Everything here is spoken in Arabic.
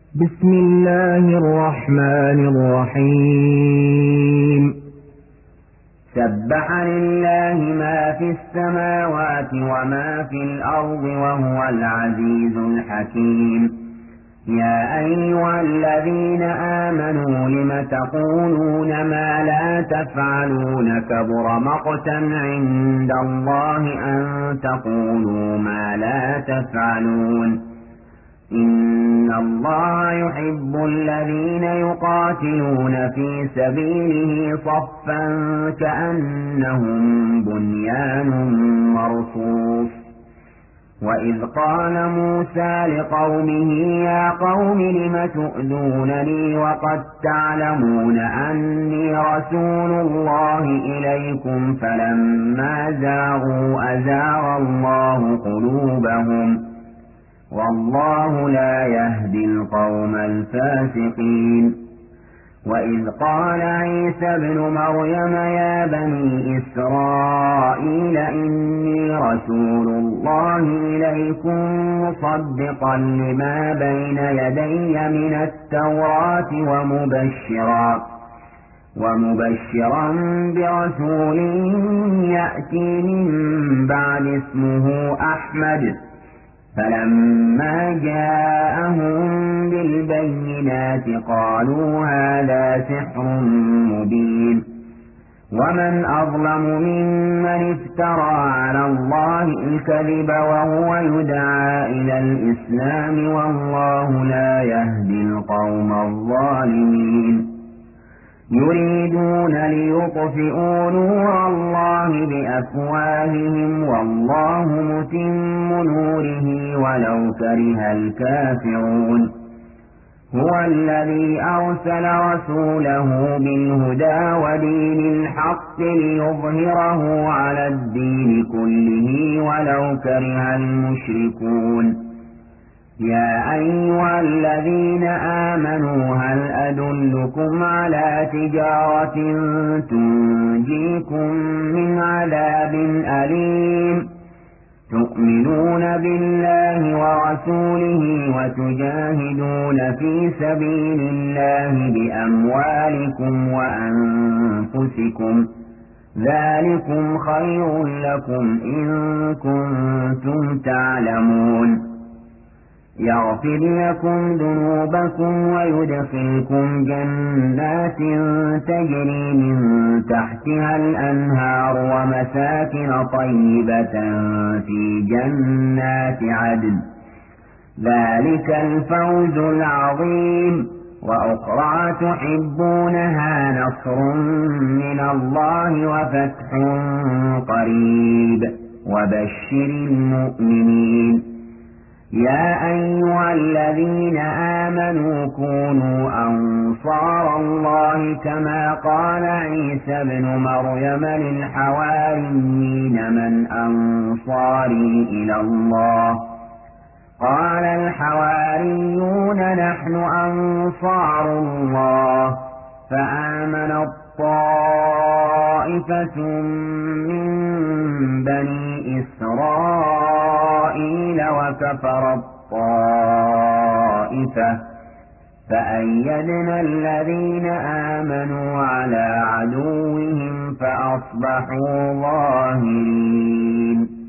بسم الله الرحمن الرحيم. سبح لله ما في السماوات وما في الأرض وهو العزيز الحكيم. يا أيها الذين آمنوا لم تقولون ما لا تفعلون؟ كبر مقتا عند الله أن تقولوا ما لا تفعلون. إن الله يحب الذين يقاتلون في سبيله صفا كأنهم بنيان مرصوص. وإذ قال موسى لقومه يا قوم لم تؤذونني وقد تعلمون أني رسول الله إليكم فلما زاغوا أزاغ الله قلوبهم والله لا يهدي القوم الفاسقين. وإذ قال عيسى ابن مريم يا بني إسرائيل إني رسول الله إليكم مصدقا لما بين يدي من التوراة ومبشرا برسول يأتي من بعد اسمه أحمد. فلما جاءهم بالبينات قالوا هذا سحر مبين. ومن أظلم ممن افترى على الله الكذب وهو يدعى إلى الإسلام والله لا يهدي القوم الظالمين. يريدون ليطفئوا نور الله بأفواههم والله متم نوره ولو كره الكافرون. هو الذي أرسل رسوله بالهدى ودين الحق ليظهره على الدين كله ولو كره المشركون. يا أيها الذين آمنوا هل أدلكم على تجارة تنجيكم من عذاب أليم؟ تؤمنون بالله ورسوله وتجاهدون في سبيل الله بأموالكم وأنفسكم ذلكم خير لكم إن كنتم تعلمون. يغفر لكم ذنوبكم ويدخلكم جنات تجري من تحتها الأنهار ومساكن طيبة في جنات عدن ذلك الفوز العظيم. وأخرى تحبونها نصر من الله وفتح قريب وبشر المؤمنين. يا أيها الذين آمنوا كونوا أنصار الله كما قال عيسى ابن مريم للحواريين من أنصاري إلى الله؟ قال الحواريون نحن أنصار الله. فآمن طائفة من بني إسرائيل وكفر الطائفة فأيدنا الذين آمنوا على عدوهم فأصبحوا ظاهرين.